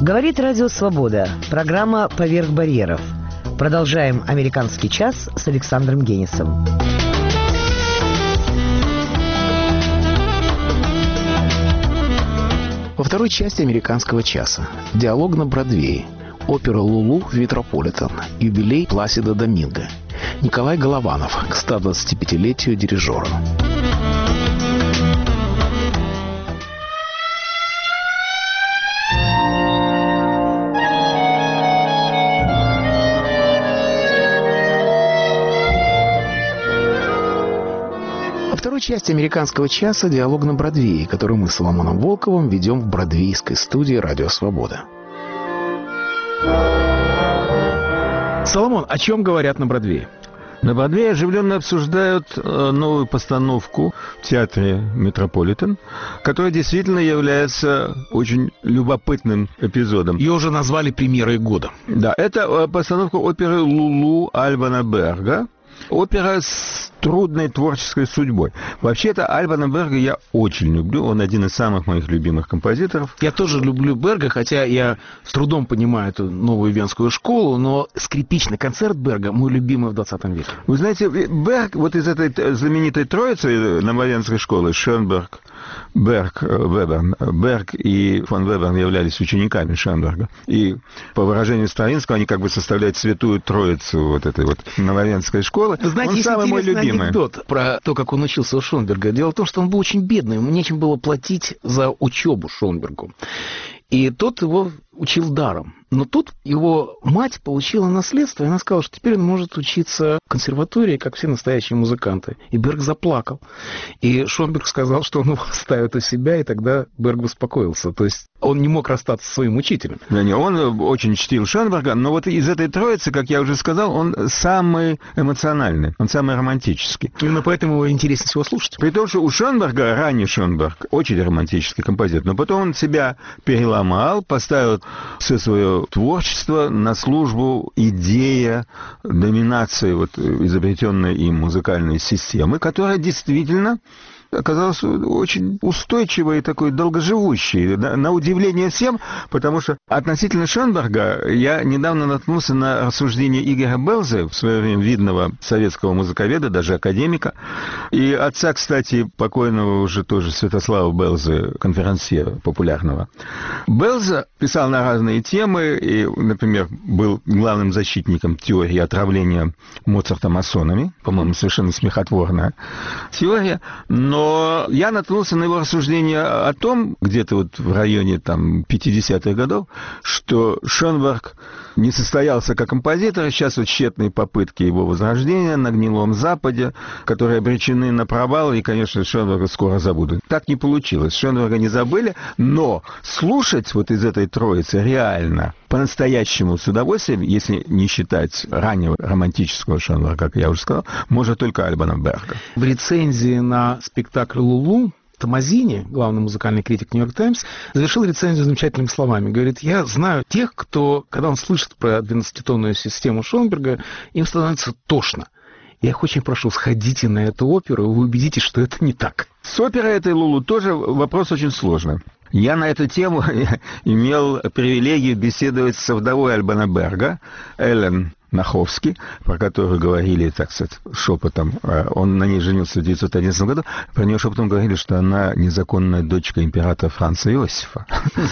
Говорит Радио Свобода. Программа «Поверх барьеров». Продолжаем «Американский час» с Александром Генисом. Во второй части «Американского часа» диалог на Бродвее, опера «Лулу» в Метрополитен, юбилей Пласидо Доминго, Николай Голованов к 125-летию дирижера. Во второй части «Американского часа» диалог на Бродвее, который мы с Соломоном Волковым ведем в бродвейской студии «Радио Свобода». Соломон, о чем говорят на Бродвее? На Бродвее оживленно обсуждают новую постановку в театре «Метрополитен», которая действительно является очень любопытным эпизодом. Ее уже назвали премьерой года. Да, это постановка оперы «Лулу» Альбана Берга. Опера с трудной творческой судьбой. Вообще-то Альбана Берга я очень люблю. Он один из самых моих любимых композиторов. Я тоже люблю Берга, хотя я с трудом понимаю эту новую венскую школу, но скрипичный концерт Берга мой любимый в 20 веке. Вы знаете, Берг вот из этой знаменитой троицы нововенской школы Шönberg, Берг, Веберн. Берг и фон Веберн являлись учениками Шönberga. И по выражению Стравинского они как бы составляют святую троицу вот этой вот нововенской школы. Вы знаете, он есть самый мой любимый анекдот про то, как он учился у Шönberga. Дело в том, что он был очень бедный, ему нечем было платить за учебу Шönbergу. И тот его учил даром. Но тут его мать получила наследство, и она сказала, что теперь он может учиться в консерватории, как все настоящие музыканты. И Берг заплакал. И Шönberg сказал, что он его оставит у себя, и тогда Берг успокоился. То есть он не мог расстаться со своим учителем. Он очень чтил Шönberga, но вот из этой троицы, как я уже сказал, он самый эмоциональный, он самый романтический. Именно поэтому его интереснее всего слушать. При том, что у Шönberga, ранний Шönberg, очень романтический композитор, но потом он себя переломал, поставил все свое творчество на службу идея доминации вот изобретенной им музыкальной системы, которая действительно оказалась очень устойчивой и такой долгоживущей, на удивление всем, потому что относительно Шönberga я недавно наткнулся на рассуждение Игоря Белзе, в свое время видного советского музыковеда, даже академика, и отца, кстати, покойного уже тоже Святослава Белзе, конферансье популярного. Белзе писал на разные темы, и, например, был главным защитником теории отравления Моцарта масонами, по-моему, совершенно смехотворная теория, но я наткнулся на его рассуждение о том, где-то вот в районе там 50-х годов, что Шönberg не состоялся как композитор, сейчас вот тщетные попытки его возрождения на гнилом Западе, которые обречены на провал, и, конечно, Шönberga скоро забудут. Так не получилось. Шönberga не забыли, но слушать вот из этой троицы реально, по-настоящему с удовольствием, если не считать раннего романтического Шönberga, как я уже сказал, может только Альбана Берга. В рецензии на спектакль «Лулу» Томазини, главный музыкальный критик «Нью-Йорк Таймс», завершил рецензию замечательными словами. Говорит, я знаю тех, кто, когда он слышит про 12-тонную систему Шönberga, им становится тошно. Я их очень прошу, сходите на эту оперу, и вы убедитесь, что это не так. С оперой этой «Лулу» тоже вопрос очень сложный. Я на эту тему имел привилегию беседовать со вдовой Альбана Берга, Эллен Наховски, про которую говорили, так сказать, шепотом. Он на ней женился в 1911 году. Про нее шепотом говорили, что она незаконная дочка императора Франца Иосифа.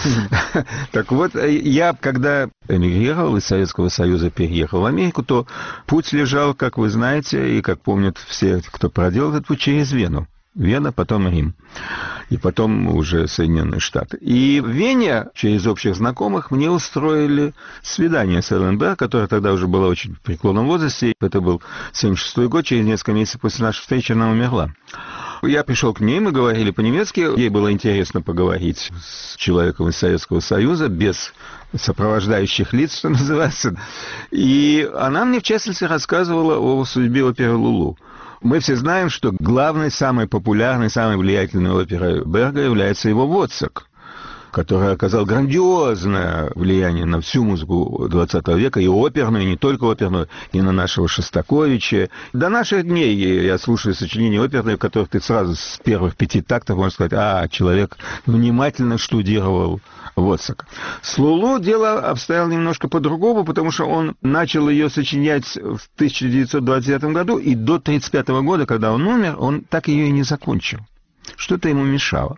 Так вот, я, когда эмигрировал из Советского Союза, переехал в Америку, то путь лежал, как вы знаете, и как помнят все, кто проделал этот путь, через Вену. Вена, потом Рим, и потом уже Соединенные Штаты. И в Вене через общих знакомых мне устроили свидание с Эллен Берг, которая тогда уже была очень в преклонном возрасте. Это был 1976 год, через несколько месяцев после нашей встречи она умерла. Я пришел к ней, мы говорили по-немецки, ей было интересно поговорить с человеком из Советского Союза, без сопровождающих лиц, что называется. И она мне, в частности, рассказывала о судьбе оперы «Лулу». Мы все знаем, что главной, самой популярной, самой влиятельной оперой Берга является его «Воцак». который оказал грандиозное влияние на всю музыку XX века, и оперную, и не только оперную, и на нашего Шостаковича. До наших дней я слушаю сочинения оперные, в которых ты сразу с первых 5 тактов можешь сказать, человек внимательно штудировал Воцака. С Лулу дело обстояло немножко по-другому, потому что он начал ее сочинять в 1929 году, и до 1935 года, когда он умер, он так ее и не закончил. Что-то ему мешало.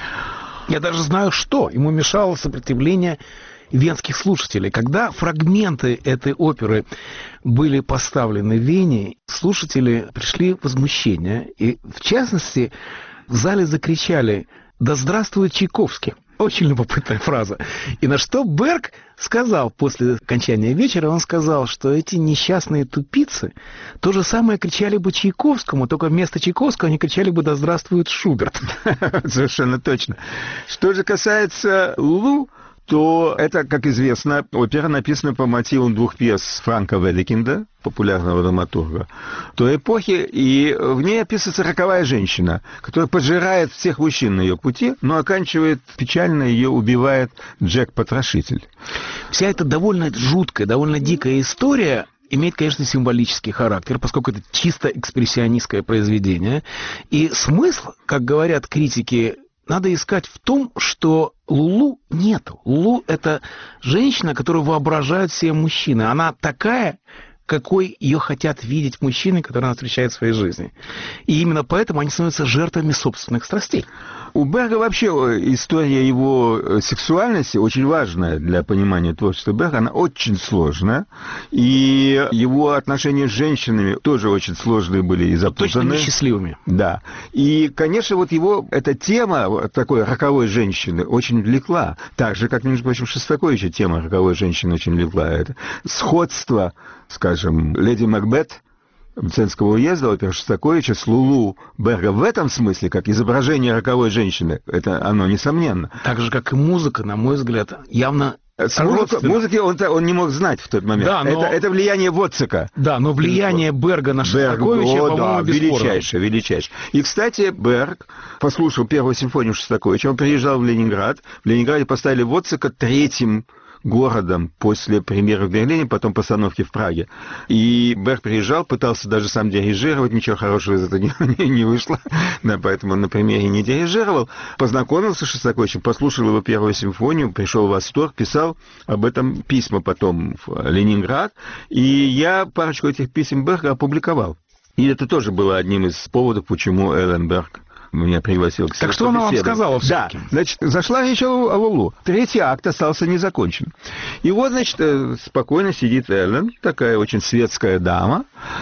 Я даже знаю, что. Ему мешало сопротивление венских слушателей. Когда фрагменты этой оперы были поставлены в Вене, слушатели пришли в возмущение. И, в частности, в зале закричали «Да здравствует Чайковский!». Очень любопытная фраза. И на что Берг сказал после окончания вечера, он сказал, что эти несчастные тупицы то же самое кричали бы Чайковскому, только вместо Чайковского они кричали бы «Да здравствует Шуберт!». Совершенно точно. Что же касается Лулу, то это, как известно, опера написана по мотивам 2 пьес Франка Ведекинда, популярного драматурга той эпохи, и в ней описывается роковая женщина, которая поджирает всех мужчин на ее пути, но оканчивает печально, ее убивает Джек-потрошитель. Вся эта довольно жуткая, довольно дикая история имеет, конечно, символический характер, поскольку это чисто экспрессионистское произведение. И смысл, как говорят критики, надо искать в том, что Лулу нету. Лулу — это женщина, которую воображают все мужчины. Она такая, какой ее хотят видеть мужчины, которые она встречает в своей жизни. И именно поэтому они становятся жертвами собственных страстей. У Берга вообще история его сексуальности очень важная для понимания творчества Берга. Она очень сложная. И его отношения с женщинами тоже очень сложные были и запутанные. Точно несчастливыми. Да. И, конечно, вот его эта тема такой роковой женщины очень влекла. Так же, как, между прочим, Шостаковича тема роковой женщины очень влекла. Это сходство, скажем, «Леди Макбет» Мценского уезда, опера Шостаковича, с Лулу Берга в этом смысле, как изображение роковой женщины, это оно несомненно. Так же, как и музыка, на мой взгляд, явно музыки он не мог знать в тот момент. Да, но... это влияние Воцака. Да, но влияние Берга на Шостаковича, по-моему, бесспорно. Величайшее. И, кстати, Берг послушал первую симфонию Шостаковича, он приезжал в Ленинград. В Ленинграде поставили Воцака 3-м городом после премьеры в Берлине, потом постановки в Праге. И Берг приезжал, пытался даже сам дирижировать, ничего хорошего из этого не вышло, да, поэтому он на премьере не дирижировал. Познакомился с Шостаковичем, послушал его первую симфонию, пришел в восторг, писал об этом письма потом в Ленинград, и я парочку этих писем Берга опубликовал. И это тоже было одним из поводов, почему Эллен Берг меня пригласил к себе. Так что она вам сказала все-таки? Да, значит, зашла речь о Лулу. 3-й акт остался незакончен. И вот, значит, спокойно сидит Эллен, такая очень светская дама,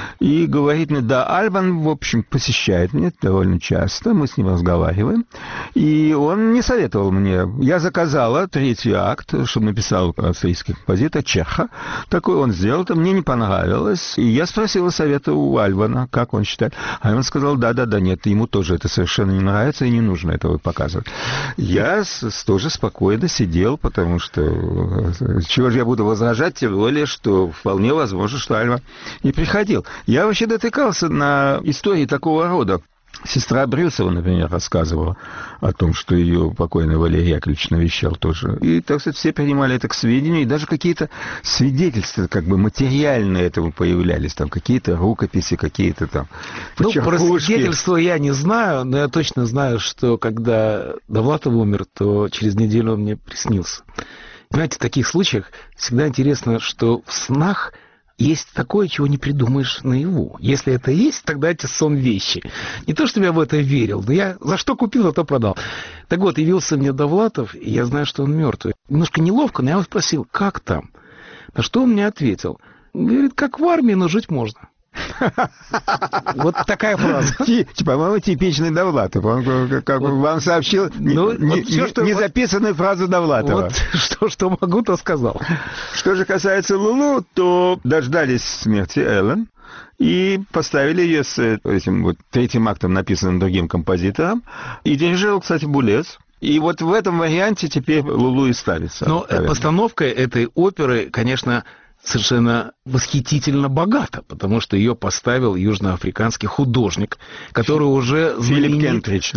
и говорит мне, да, Альбан, в общем, посещает меня довольно часто, мы с ним разговариваем, и он не советовал мне. Я заказала 3-й акт, чтобы написал австрийский композитор Чеха. Такой он сделал, это мне не понравилось. И я спросила совета у Альбана, как он считает. А он сказал, да, нет, ему тоже это совершенно не нравится и не нужно этого показывать. Я тоже спокойно сидел, потому что чего же я буду возражать, тем более, что вполне возможно, что Альва не приходил. Я вообще дотыкался на истории такого рода. Сестра Брюсова, например, рассказывала о том, что ее покойный Валерий Яковлевич навещал тоже. И, так сказать, все принимали это к сведению, и даже какие-то свидетельства, как бы материальные этому появлялись, там какие-то рукописи, какие-то там почеркушки. Про свидетельства я не знаю, но я точно знаю, что когда Довлатов умер, то через неделю он мне приснился. Понимаете, в таких случаях всегда интересно, что в снах есть такое, чего не придумаешь наяву. Если это есть, тогда эти сон вещи. Не то, чтобы я в это верил, но я за что купил, за то продал. Так вот, явился мне Довлатов, и я знаю, что он мертвый. Немножко неловко, но я его спросил, как там? На что он мне ответил? Говорит, как в армии, но жить можно. Вот такая фраза. По-моему, типичный Довлатов. Он как вам сообщил незаписанную фразу Довлатова. Вот что могу, то сказал. Что же касается Лулу, то дождались смерти Эллен и поставили ее с этим вот 3-м актом, написанным другим композитором. И дирижировал, кстати, Булец. И вот в этом варианте теперь Лулу и ставится. Но постановка этой оперы, конечно, совершенно восхитительно богата, потому что ее поставил южноафриканский художник, который уже Филипп Кентридж, да.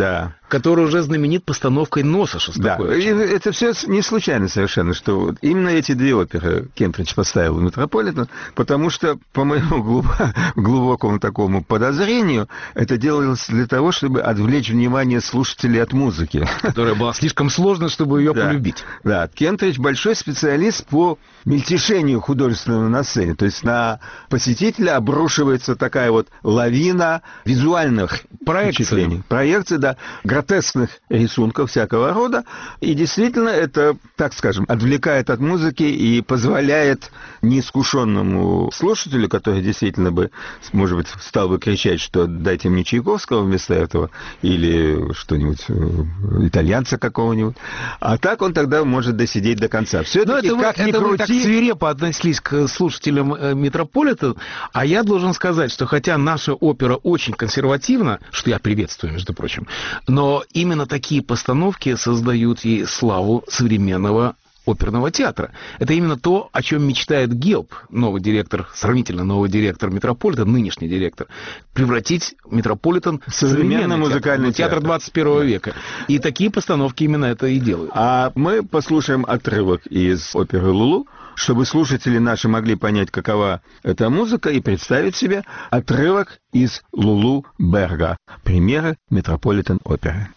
который уже знаменит постановкой «Носа» Шостаковича. Да, и это все не случайно совершенно, что вот именно эти две оперы Кентридж поставил в «Метрополитен», потому что, по моему глубокому такому подозрению, это делалось для того, чтобы отвлечь внимание слушателей от музыки. Которая была слишком сложной, чтобы ее полюбить. Да, Кентридж большой специалист по мельтешению художественного на сцене. То есть на посетителя обрушивается такая вот лавина визуальных впечатлений. Проекции, да, гротескных рисунков всякого рода. И действительно это, так скажем, отвлекает от музыки и позволяет неискушенному слушателю, который действительно бы, может быть, стал бы кричать, что дайте мне Чайковского вместо этого, или что-нибудь, итальянца какого-нибудь. А так он тогда может досидеть до конца. Все-таки, как ни крути... так свирепо относились к слушателям Метрополитен, а я должен сказать, что хотя наша опера очень консервативна, что я приветствую, между прочим, но именно такие постановки создают ей славу современного оперного театра. Это именно то, о чем мечтает Гелб, новый директор, сравнительно новый директор Метрополитен, нынешний директор, превратить Метрополитен в современный музыкальный театр 21 века. И такие постановки именно это и делают. А мы послушаем отрывок из оперы «Лулу», чтобы слушатели наши могли понять, какова эта музыка, и представить себе отрывок из «Лулу» Берга, премьеры Метрополитен-оперы.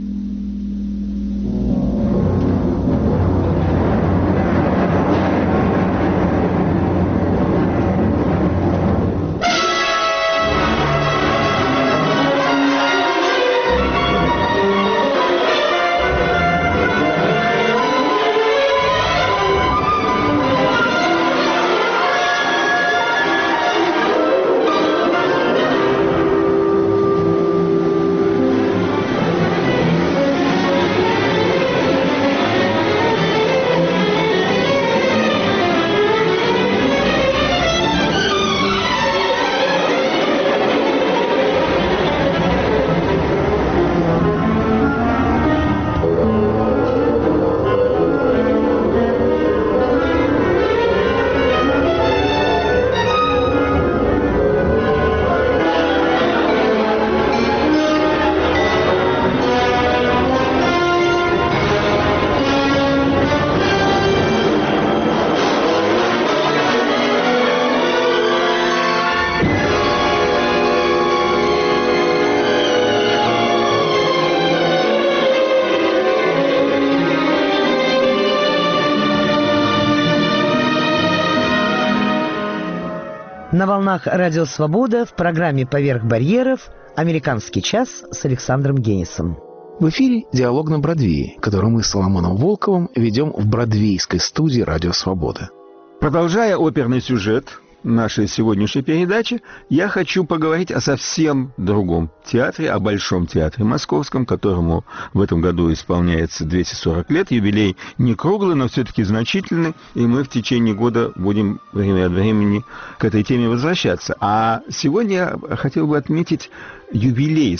На волнах «Радио Свобода» в программе «Поверх барьеров» «Американский час» с Александром Генисом. В эфире «Диалог на Бродвее», который мы с Соломоном Волковым ведем в бродвейской студии «Радио Свобода». Продолжая оперный сюжет нашей сегодняшней передачи, я хочу поговорить о совсем другом театре, о Большом театре Московском, которому в этом году исполняется 240 лет. Юбилей не круглый, но все-таки значительный, и мы в течение года будем время от времени к этой теме возвращаться. А сегодня я хотел бы отметить юбилей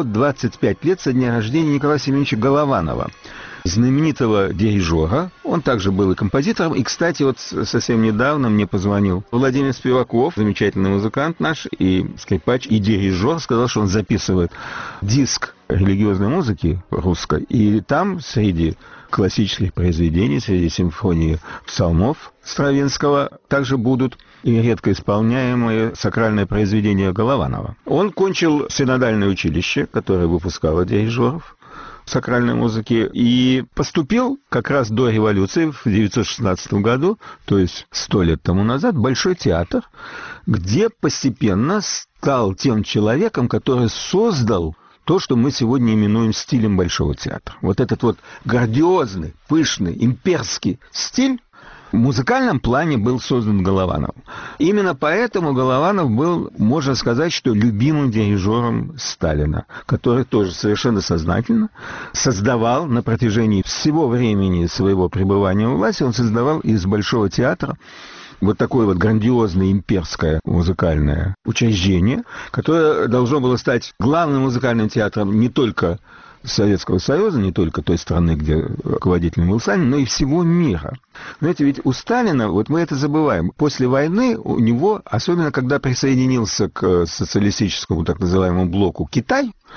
125 лет со дня рождения Николая Семеновича Голованова, знаменитого дирижера. Он также был и композитором. И, кстати, вот совсем недавно мне позвонил Владимир Спиваков, замечательный музыкант наш, и скрипач, и дирижер, сказал, что он записывает диск религиозной музыки русской. И там среди классических произведений, среди симфонии псалмов Стравинского также будут и редко исполняемые сакральные произведения Голованова. Он кончил синодальное училище, которое выпускало дирижеров сакральной музыки, и поступил как раз до революции в 1916 году, то есть 100 лет тому назад, в Большой театр, где постепенно стал тем человеком, который создал то, что мы сегодня именуем стилем Большого театра. Вот этот вот грандиозный, пышный, имперский стиль в музыкальном плане был создан Головановым. Именно поэтому Голованов был, можно сказать, что любимым дирижером Сталина, который тоже совершенно сознательно создавал на протяжении всего времени своего пребывания у власти, он создавал из Большого театра вот такое вот грандиозное имперское музыкальное учреждение, которое должно было стать главным музыкальным театром не только Советского Союза, не только той страны, где руководителем был Сталин, но и всего мира. Знаете, ведь у Сталина, вот мы это забываем, после войны у него, особенно когда присоединился к социалистическому так называемому блоку Китай,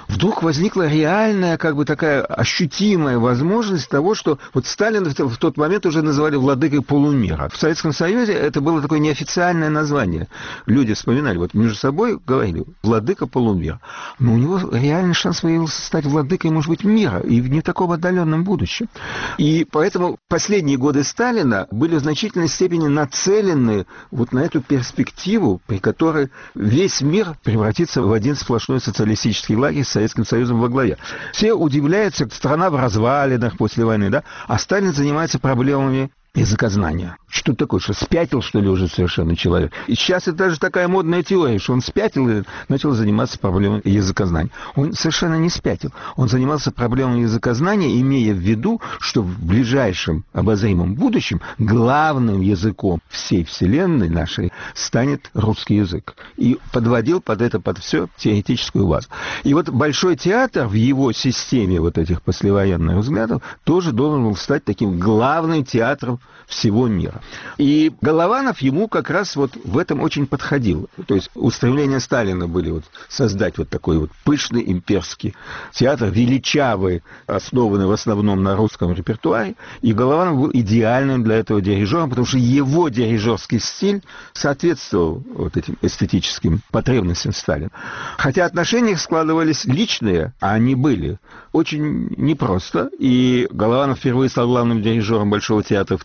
вдруг возникла реальная, как бы такая ощутимая возможность того, что вот Сталина в тот момент уже называли владыкой полумира. В Советском Союзе это было такое неофициальное название. Люди вспоминали, вот между собой говорили, владыка полумира. Но у него реальный шанс появился стать владыкой, может быть, мира, и в не таком отдаленном будущем. И поэтому последние годы Сталина были в значительной степени нацелены вот на эту перспективу, при которой весь мир превратится в один сплошной социалистический лагерь с Советским Союзом во главе. Все удивляются, страна в развалинах после войны, да? А Сталин занимается проблемами языкознания. Что такое? Что спятил, что ли, уже совершенно человек? И сейчас это даже такая модная теория, что он спятил и начал заниматься проблемой языкознания. Он совершенно не спятил. Он занимался проблемой языкознания, имея в виду, что в ближайшем обозримом будущем главным языком всей Вселенной нашей станет русский язык. И подводил под это, под все теоретическую базу. И вот Большой театр в его системе вот этих послевоенных взглядов тоже должен был стать таким главным театром всего мира. И Голованов ему как раз вот в этом очень подходил. То есть устремления Сталина были вот создать вот такой вот пышный имперский театр, величавый, основанный в основном на русском репертуаре. И Голованов был идеальным для этого дирижером, потому что его дирижерский стиль соответствовал вот этим эстетическим потребностям Сталина. Хотя отношения их складывались личные, а они были, очень непросто. И Голованов впервые стал главным дирижером Большого театра в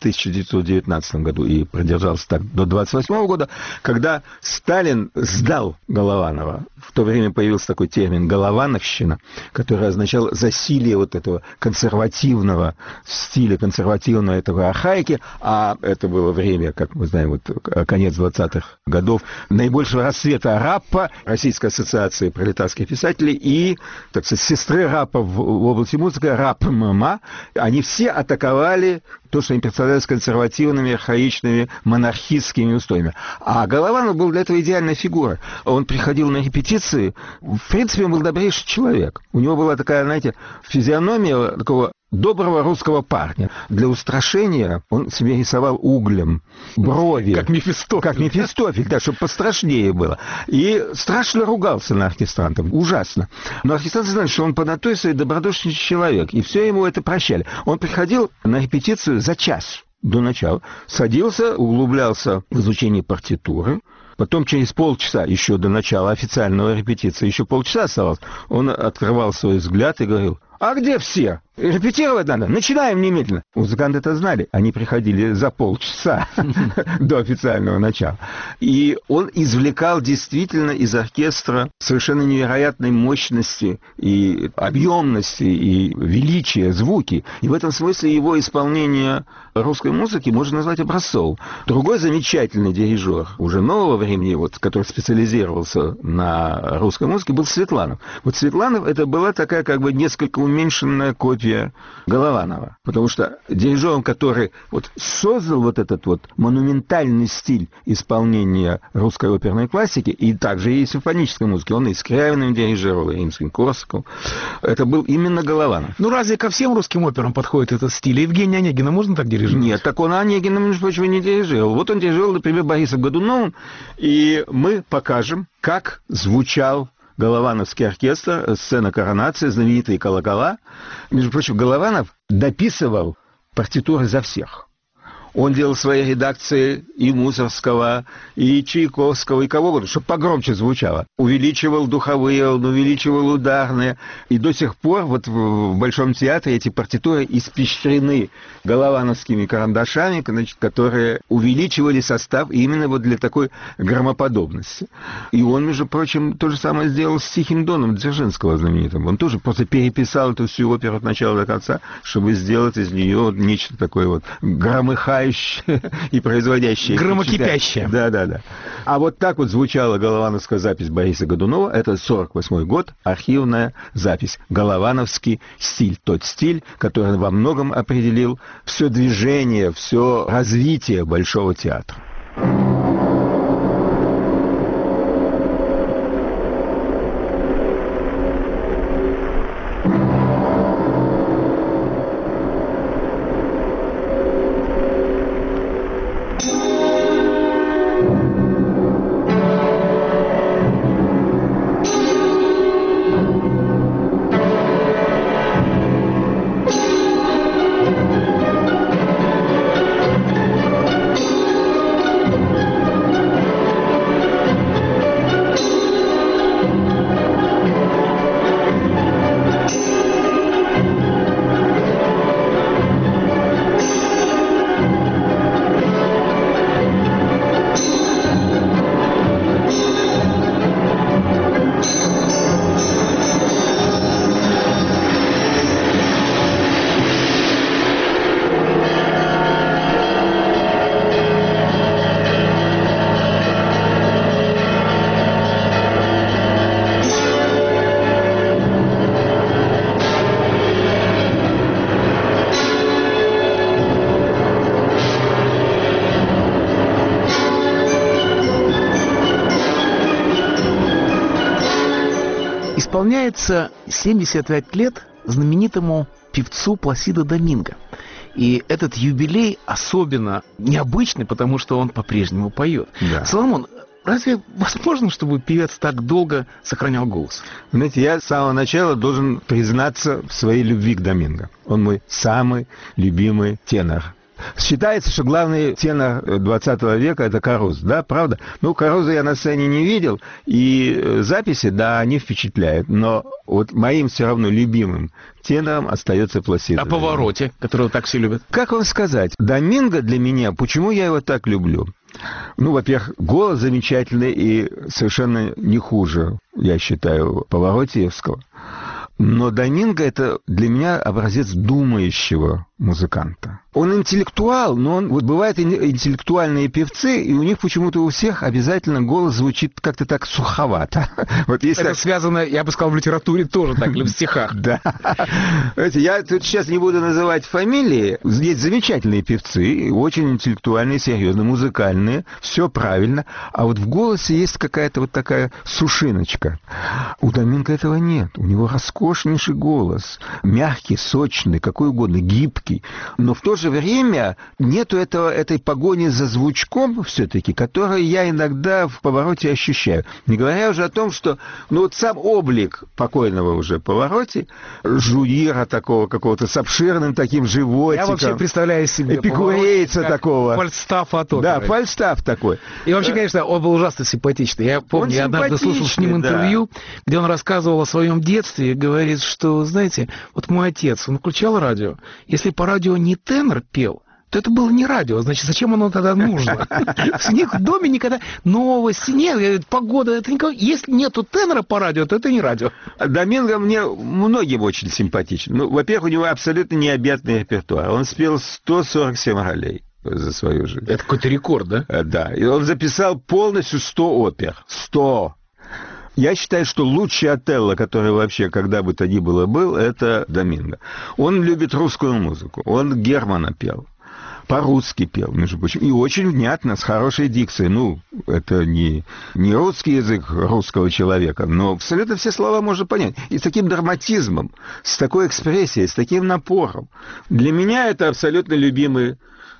1919 году и продержался так до 1928 года, когда Сталин сдал Голованова. В то время появился такой термин «головановщина», который означал засилие вот этого консервативного стиля, консервативного этого архаики, а это было время, как мы знаем, вот конец 20-х годов, наибольшего расцвета РАПа, Российской ассоциации пролетарских писателей, и, так сказать, сестры РАПа в области музыки, РАП-ММА, они все атаковали то, что им представлялось консервативными, архаичными, монархистскими устоями. А Голованов был для этого идеальной фигурой. Он приходил на репетиции, в принципе, он был добрейший человек. У него была такая, знаете, физиономия такого доброго русского парня. Для устрашения он себе рисовал углем брови. Как Мефистофель. Как Мефистофель, да, чтобы пострашнее было. И страшно ругался на оркестрантов. Ужасно. Но оркестранты знали, что он по натуре своей добродушный человек. И все ему это прощали. Он приходил на репетицию за час до начала. Садился, углублялся в изучение партитуры. Потом через полчаса, еще до начала официального репетиции, еще полчаса оставалось, он открывал свой взгляд и говорил: «А где все? Репетировать надо. Начинаем немедленно». Музыканты это знали. Они приходили за полчаса до официального начала. И он извлекал действительно из оркестра совершенно невероятной мощности и объемности и величия звуки. И в этом смысле его исполнение русской музыки можно назвать образцовым. Другой замечательный дирижер уже нового времени, вот, который специализировался на русской музыке, был Светланов. Вот Светланов это была такая как бы несколько уменьшенная копия Голованова. Потому что дирижером, который вот создал вот этот вот монументальный стиль исполнения русской оперной классики, и также и симфонической музыки, он и Скрябиным дирижировал, и Римским-Корсаком, это был именно Голованов. Ну, разве ко всем русским операм подходит этот стиль? Евгения Онегина можно так дирижировать? Нет, так он Онегина, между прочим, не дирижировал. Вот он дирижировал, например, Борисом Годуновым, и мы покажем, как звучал Головановский оркестр, сцена коронации, знаменитые колокола. Между прочим, Голованов дописывал партитуры за всех. Он делал свои редакции и Мусоргского, и Чайковского, и кого угодно, чтобы погромче звучало. Увеличивал духовые, он увеличивал ударные. И до сих пор вот в Большом театре эти партитуры испещрены головановскими карандашами, значит, которые увеличивали состав именно вот для такой громоподобности. И он, между прочим, то же самое сделал с «Тихим доном» Дзержинского знаменитым. Он тоже просто переписал эту всю оперу от начала до конца, чтобы сделать из нее нечто такое вот громыхающее и производящее. Громокипящее. Да. А вот так вот звучала головановская запись Бориса Годунова. Это 1948 год, архивная запись. Головановский стиль. Тот стиль, который во многом определил все движение, все развитие Большого театра. исполняется 75 лет знаменитому певцу Пласидо Доминго. И этот юбилей особенно необычный, потому что он по-прежнему поет. Да. Соломон, разве возможно, чтобы певец так долго сохранял голос? Знаете, я с самого начала должен признаться в своей любви к Доминго. Он мой самый любимый тенор. Считается, что главный тенор 20 века – это Карузо, да, правда? Ну, Карузо я на сцене не видел, и записи, да, они впечатляют, но вот моим все равно любимым тенором остается Пласидо. О Паваротти, которого так все любят. Как вам сказать, Доминго для меня, почему я его так люблю? Ну, во-первых, голос замечательный и совершенно не хуже, я считаю, Паваротиевского. Но Доминго – это для меня образец думающего музыканта. Он интеллектуал, но он, вот бывают интеллектуальные певцы, и у них почему-то у всех обязательно голос звучит как-то так суховато. Вот если это связано, я бы сказал, в литературе тоже так, или в стихах. Да. Знаете, я тут сейчас не буду называть фамилии. Здесь замечательные певцы, очень интеллектуальные, серьезные, музыкальные, все правильно. А вот в голосе есть какая-то вот такая сушиночка. У Доминго этого нет. У него роскошнейший голос. Мягкий, сочный, какой угодно, гибкий. Но в то же время нету этой погони за звучком все-таки, которую я иногда в Паваротти ощущаю. Не говоря уже о том, что вот сам облик покойного уже Паваротти, жуира такого какого-то с обширным таким животиком. Я вообще представляю себе эпикурейца такого. Фальстаф от оперы. Да, фальстаф такой. И вообще, конечно, он был ужасно симпатичный. Я помню, я однажды слушал с ним интервью, где он рассказывал о своем детстве и говорит, что, знаете, вот мой отец, он включал радио. Если по радио не тенор пел, то это было не радио. Значит, зачем оно тогда нужно? В них в доме никогда новости нет, погода, это никого. Если нету тенора по радио, то это не радио. Доминго мне многим очень симпатичен. Ну, во-первых, у него абсолютно необъятный репертуар. Он спел 147 ролей за свою жизнь. Это какой-то рекорд, да? Да. И он записал полностью 100 опер. 100. Я считаю, что лучший Отелло, который вообще когда бы то ни было был, это Доминго. Он любит русскую музыку. Он Германа пел. По-русски пел, между прочим. И очень внятно, с хорошей дикцией. Ну, это не русский язык русского человека, но абсолютно все слова можно понять. И с таким драматизмом, с такой экспрессией, с таким напором. Для меня это абсолютно любимый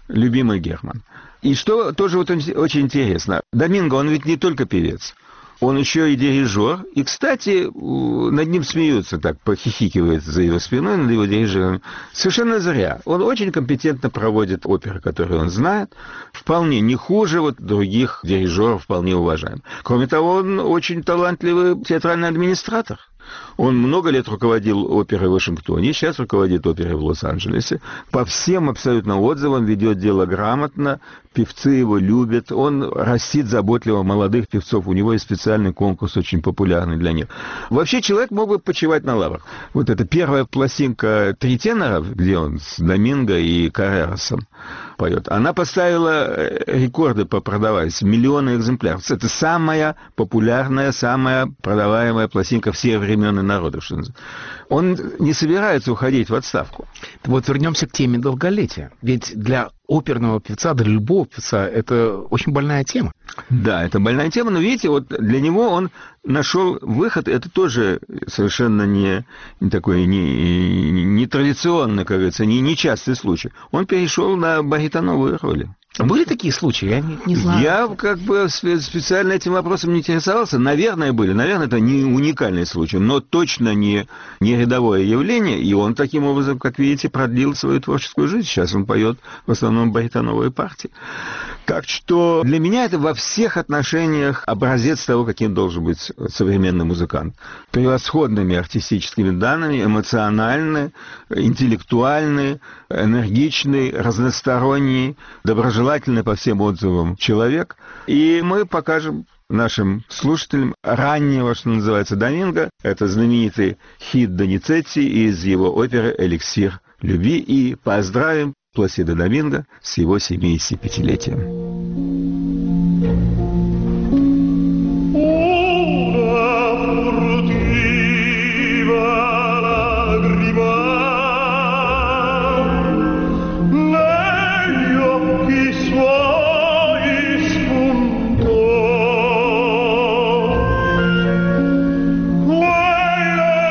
Герман. И что тоже вот очень интересно. Доминго, он ведь не только певец. Он еще и дирижер. И, кстати, над ним смеются, так похихикивают за его спиной, над его дирижером. Совершенно зря. Он очень компетентно проводит оперы, которые он знает. Вполне не хуже вот других дирижеров, вполне уважаем. Кроме того, он очень талантливый театральный администратор. Он много лет руководил оперой в Вашингтоне, сейчас руководит оперой в Лос-Анджелесе. По всем абсолютно отзывам ведет дело грамотно, певцы его любят, он растит заботливо молодых певцов, у него есть специальный конкурс, очень популярный для них. Вообще человек мог бы почивать на лаврах. Вот эта первая пластинка «Три тенора», где он с Доминго и Каррерасом поет, она поставила рекорды по продаваемости, миллионы экземпляров. Это самая популярная, самая продаваемая пластинка всех времен и народов. Он не собирается уходить в отставку. Вот вернемся к теме долголетия. Ведь для оперного певца, для любого певца, это очень больная тема. Да, это больная тема, но видите, вот для него он нашел выход, это тоже совершенно не такой не традиционный, как говорится, не частый случай. Он перешел на баритоновые роли. Были такие случаи? Я не знаю. Я как бы специально этим вопросом не интересовался. Наверное, были. Наверное, это не уникальный случай, но точно не рядовое явление. И он таким образом, как видите, продлил свою творческую жизнь. Сейчас он поет в основном баритоновые партии. Так что для меня это во всех отношениях образец того, каким должен быть современный музыкант. Превосходными артистическими данными, эмоциональный, интеллектуальный, энергичный, разносторонний, доброжелательный по всем отзывам человек. И мы покажем нашим слушателям раннего, что называется, Доминго. Это знаменитый хит Доницетти из его оперы «Эликсир любви». И поздравим Пласидо Доминго с его 75-летием. Quella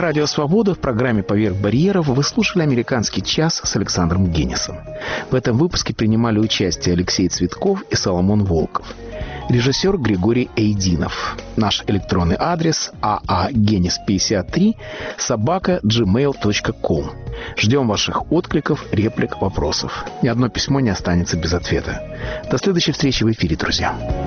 Радио «Свобода» в программе «Поверх барьеров» вы слушали «Американский час» с Александром Генисом. В этом выпуске принимали участие Алексей Цветков и Соломон Волков. Режиссер Григорий Эйдинов. Наш электронный адрес aagenis53@gmail.com. Ждем ваших откликов, реплик, вопросов. Ни одно письмо не останется без ответа. До следующей встречи в эфире, друзья.